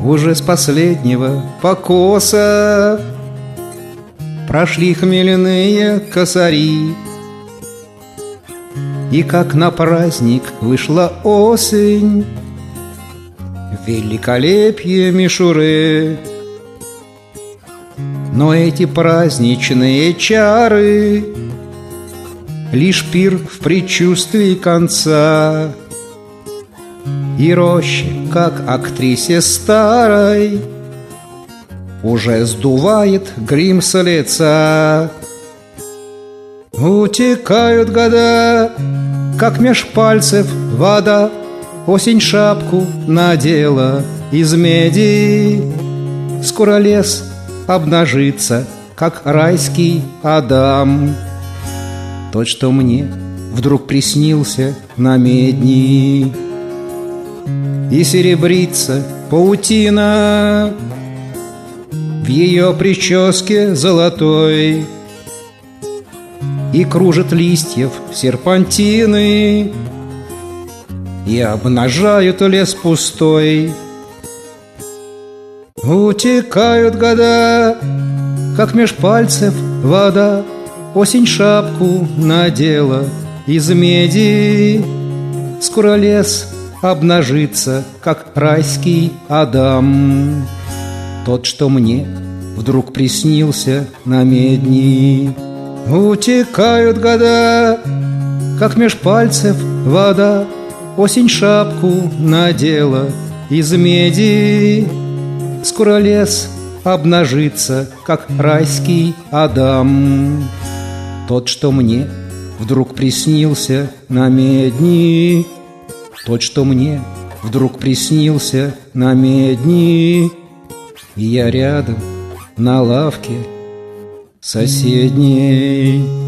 уже с последнего покоса прошли хмельные косари, и как на праздник вышла осень в великолепие мишуры. Но эти праздничные чары лишь пир в предчувствии конца, и роще, как актрисе старой, уже сдувает грим с лица. Утекают года, как меж пальцев вода. Осень шапку надела из меди. Скоро лес обнажится, как райский Адам. Тот, что мне вдруг приснился на медни, и серебрится паутина в ее прическе золотой, и кружат листьев серпантины, и обнажают лес пустой. Утекают года, как меж пальцев вода. Осень шапку надела из меди. Скоро лес обнажится, как райский Адам. Тот, что мне вдруг приснился на медни. Утекают года, как меж пальцев вода. Осень шапку надела из меди. Скоро лес обнажится, как райский Адам. Тот, что мне вдруг приснился на медни. Тот, что мне вдруг приснился на медни. И я рядом на лавке соседней.